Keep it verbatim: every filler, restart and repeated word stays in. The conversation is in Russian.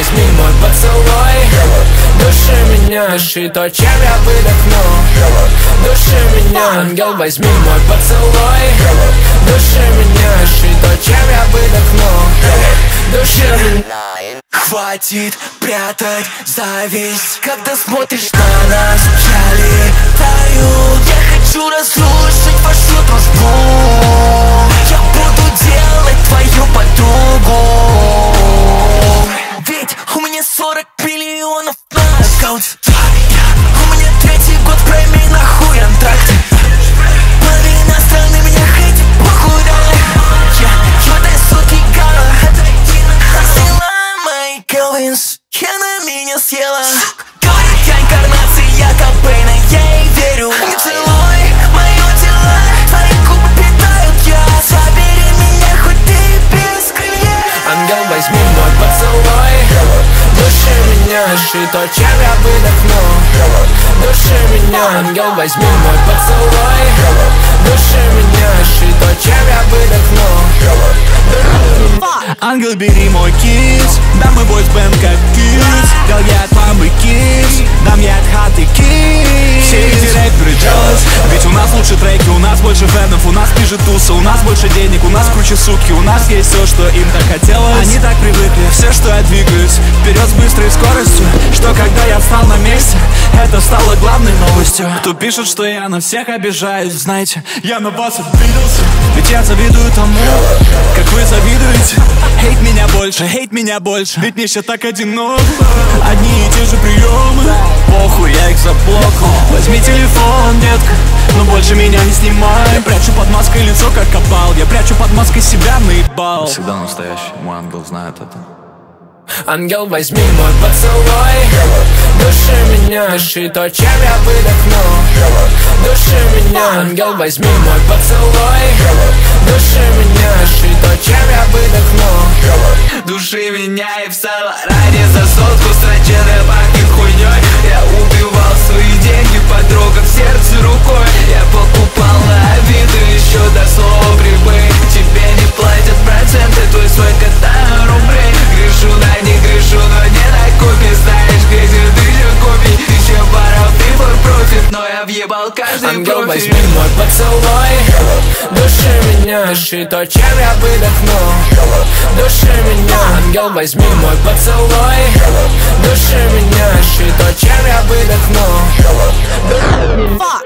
возьми мой поцелуй. Души меня, дыши то, чем я выдохну. Души меня, ангел, возьми мой поцелуй. Души меня, дыши то, чем я выдохну. Души меня. Хватит прятать зависть, когда смотришь на нас, пчели тают. Я хочу разрушить вашу дружбу. Я буду делать твою подругу. Ведь у меня сорок миллионов на аккаунте. У меня третий год премий, нахуй антракт. Половина страны меня хейтит, похуй реально. Я в этой сутки гала. Келвинс, я на меня съела. Говорит, я инкарнация, я Кобейна, я ей верю. Не целуй мое тело, твои губы питают я. Забери меня, хоть ты без крылья. Ангел, возьми мой поцелуй. Души меня, дыши то, чем я выдохну. Души меня, ангел, возьми мой поцелуй. Души меня, дыши то, чем я выдохну. Ангел, бери мой кис, да мы бойсбенд как кис. Дал я от мамы кис, дам я от хаты кис. Все эти рэперы jealous, ведь у нас лучше треки, у нас больше фенов, у нас ближе туса, у нас больше денег, у нас круче сутки, у нас есть все, что им так хотелось. Они так привыкли, все, что я двигаюсь вперед с быстрой скоростью, что когда я встал на месте, это стало главной новостью. Кто пишет, что я на всех обижаюсь, знаете, я на вас обиделся. Ведь я завидую тому, как вы завидуете. Хейт меня больше, хейт меня больше, ведь мне сейчас так одиноко. Одни и те же приемы, похуй, я их заблокал. Возьми телефон, детка, но больше меня не снимай. Я прячу под маской лицо, как копал. Я прячу под маской себя, наебал. Всегда настоящий, мой ангел знает это. Ангел, возьми мой поцелуй. Души меня, дыши то, чем я выдохну. Души меня, ангел, возьми мой поцелуй. Души меня, дыши то, чем я выдохну. Души меня и в Салараде за сотку сроченая пахнет хуйней. Я убивал свои деньги по дорогам, сердце рукой. Я покупал на Авито еще до слова прибыть. Тебе не платят проценты, твой свой кота рублей. Грешу на них, грешу, но не на копии. Знаешь, где тысяча копий, тысяча баров, ты мой профит. Но я въебал каждый ангел, профиль. возьми мой поцелуй. Души меня, дыши то, чем я выдохну. Души меня, ангел, возьми мой поцелуй. Души меня, дыши то, чем я выдохну.